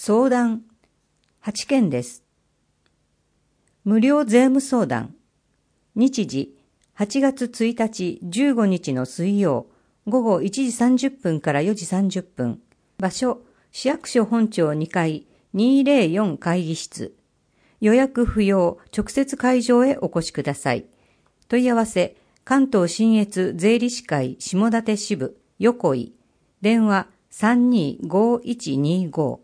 相談8件です。無料税務相談。日時8月1日15日の水曜午後1時30分から4時30分。場所市役所本庁2階204会議室。予約不要、直接会場へお越しください。問い合わせ関東信越税理士会下館支部横井。電話325125。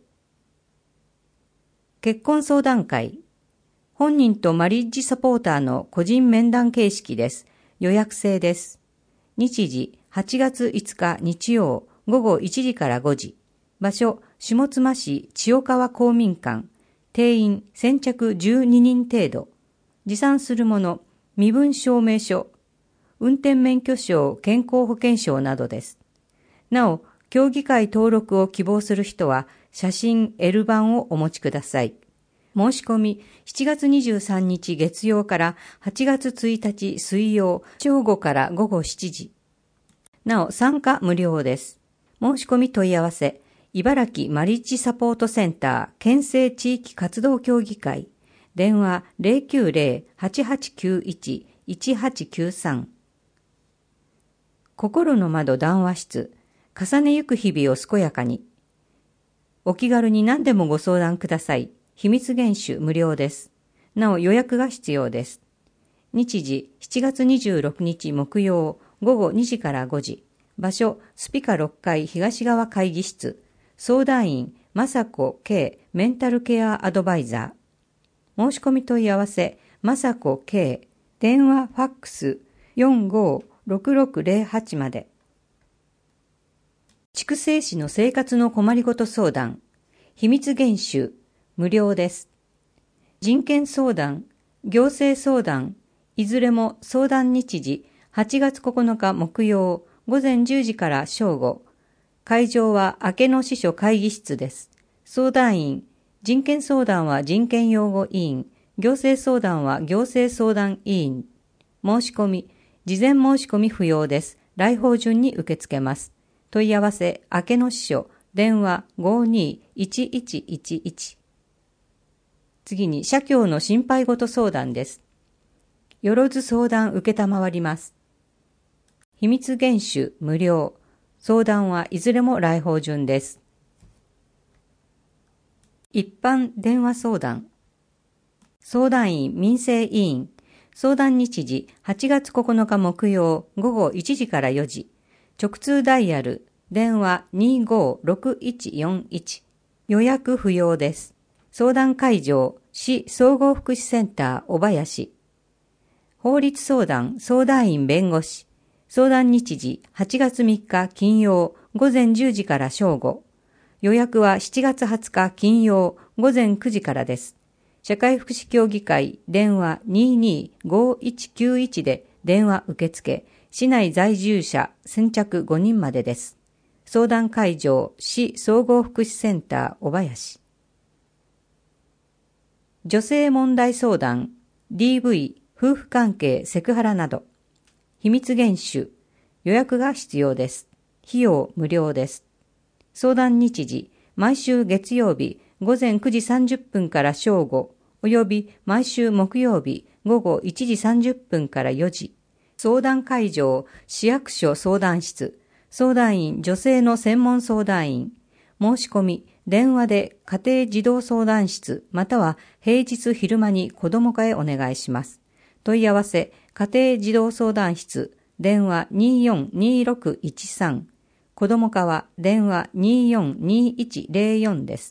結婚相談会。本人とマリッジサポーターの個人面談形式です。予約制です。日時8月5日日曜午後1時から5時。場所下妻市千代川公民館。定員先着12人程度。持参するもの、身分証明書、運転免許証、健康保険証などです。なお、協議会登録を希望する人は、写真 L 版をお持ちください。申し込み、7月23日月曜から8月1日水曜、正午から午後7時。なお、参加無料です。申し込み問い合わせ、茨城マリッジサポートセンター県政地域活動協議会。電話 090-8891-1893。心の窓談話室。重ねゆく日々を健やかに。お気軽に何でもご相談ください。秘密厳守無料です。なお予約が必要です。日時7月26日木曜午後2時から5時。場所スピカ6階東側会議室。相談員雅子 K メンタルケアアドバイザー。申し込み問い合わせ雅子 K 電話ファックス456608まで。筑西市の生活の困りごと相談秘密厳守無料です。人権相談、行政相談、いずれも相談日時8月9日木曜午前10時から正午。会場は明け野支所会議室です。相談員、人権相談は人権擁護委員、行政相談は行政相談委員。申し込み、事前申し込み不要です。来訪順に受け付けます。問い合わせ、明け野支所、電話521111。次に、社協の心配事相談です。よろず相談受けたまわります。秘密厳守無料。相談はいずれも来訪順です。一般電話相談。相談員民生委員。相談日時8月9日木曜午後1時から4時。直通ダイヤル。電話256141。予約不要です。相談会場市総合福祉センター小林。法律相談相談員弁護士。相談日時8月3日金曜午前10時から正午。予約は7月20日金曜午前9時からです。社会福祉協議会電話225191で電話受付。市内在住者先着5人までです。相談会場市総合福祉センター小林。女性問題相談 DV 夫婦関係セクハラなど。秘密厳守。予約が必要です。費用無料です。相談日時、毎週月曜日午前9時30分から正午、および毎週木曜日午後1時30分から4時。相談会場、市役所相談室。相談員、女性の専門相談員。申し込み、電話で家庭児童相談室または平日昼間に子ども課へお願いします。問い合わせ、家庭児童相談室、電話242613。子ども課は電話242104です。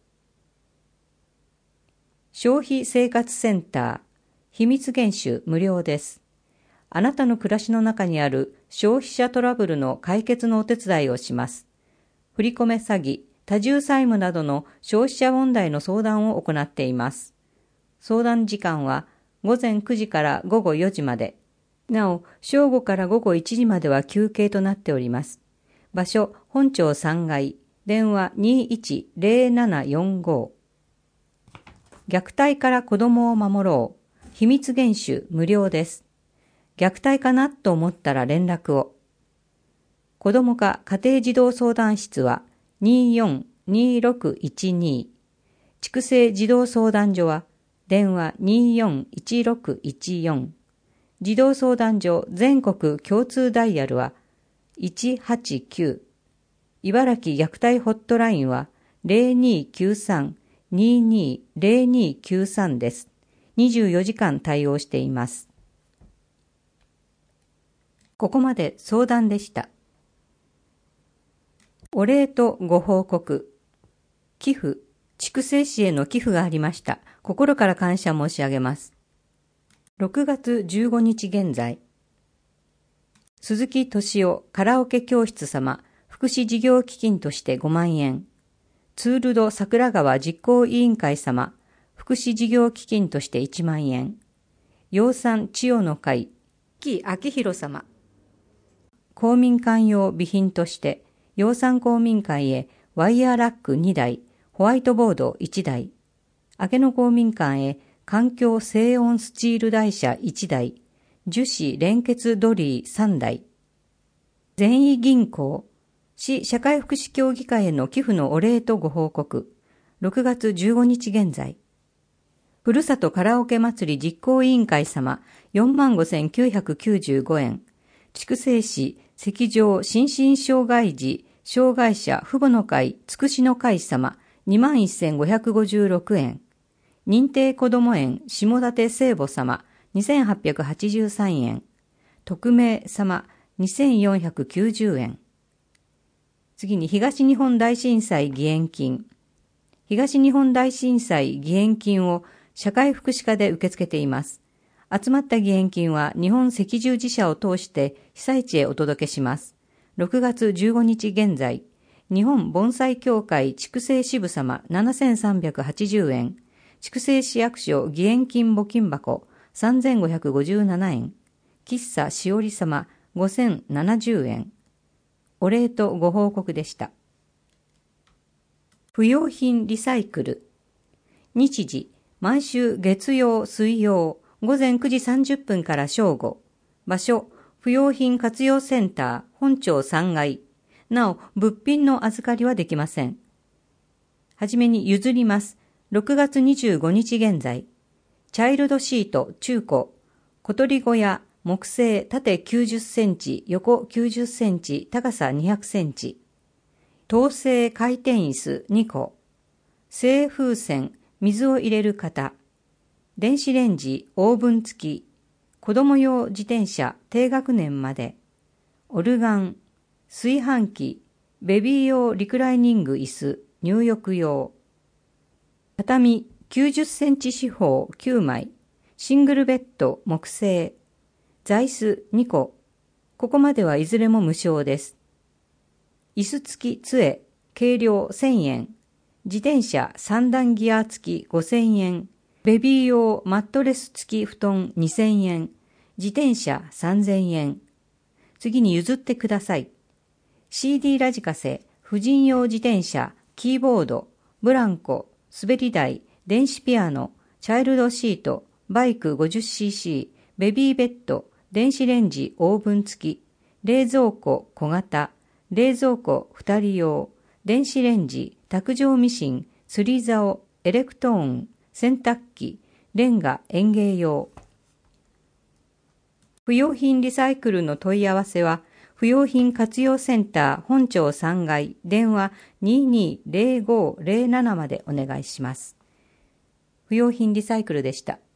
消費生活センター、秘密厳守無料です。あなたの暮らしの中にある消費者トラブルの解決のお手伝いをします。振り込め詐欺、多重債務などの消費者問題の相談を行っています。相談時間は午前9時から午後4時まで。なお、正午から午後1時までは休憩となっております。場所、本庁3階、電話210745。虐待から子供を守ろう。秘密厳守無料です。虐待かなと思ったら連絡を。子ども課家庭児童相談室は 24-2612。筑西児童相談所は電話241614。児童相談所全国共通ダイヤルは189。茨城虐待ホットラインは0293-220293です。24時間対応しています。ここまで相談でした。お礼とご報告。寄付、筑西市への寄付がありました。心から感謝申し上げます。6月15日現在、鈴木敏夫カラオケ教室様、福祉事業基金として5万円。ツールド桜川実行委員会様、福祉事業基金として1万円。養蚕千代の会、木明弘様。公民館用備品として、養蚕公民館へワイヤーラック2台、ホワイトボード1台。明野公民館へ環境静音スチール台車1台、樹脂連結ドリー3台。善意銀行、市社会福祉協議会への寄付のお礼とご報告。6月15日現在。ふるさとカラオケ祭り実行委員会様、45,995円。筑西市赤上心身障害児障害者父母の会つくしの会様、21,556円。認定こども園下館聖母様、2,883円。匿名様、2,490円。次に東日本大震災義援金。東日本大震災義援金を社会福祉課で受け付けています。集まった義援金は日本赤十字社を通して被災地へお届けします。6月15日現在、日本盆栽協会筑西支部様7,380円。筑西市役所義援金募金箱3,557円。喫茶しおり様5,070円。お礼とご報告でした。不用品リサイクル。日時、毎週月曜、水曜、午前9時30分から正午。場所、不用品活用センター、本町3階。なお、物品の預かりはできません。はじめに譲ります。6月25日現在。チャイルドシート、中古。小鳥小屋、木製、縦90センチ、横90センチ、高さ200センチ。陶製回転椅子2個。製風船、水を入れる型。電子レンジ、オーブン付き。子供用自転車、低学年まで。オルガン、炊飯器、ベビー用リクライニング椅子、入浴用。畳90センチ四方9枚。シングルベッド、木製。座椅子2個。ここまではいずれも無償です。椅子付き杖、計量1000円。自転車3段ギア付き5000円。ベビー用マットレス付き布団2000円。自転車3000円。次に譲ってください。CD ラジカセ、婦人用自転車、キーボード、ブランコ、滑り台、電子ピアノ、チャイルドシート、バイク 50cc、ベビーベッド、電子レンジオーブン付き、冷蔵庫小型、冷蔵庫2人用、電子レンジ、卓上ミシン、釣り竿、エレクトーン、洗濯機、レンガ園芸用。不用品リサイクルの問い合わせは、不用品活用センター本町3階、電話 220507 までお願いします。不用品リサイクルでした。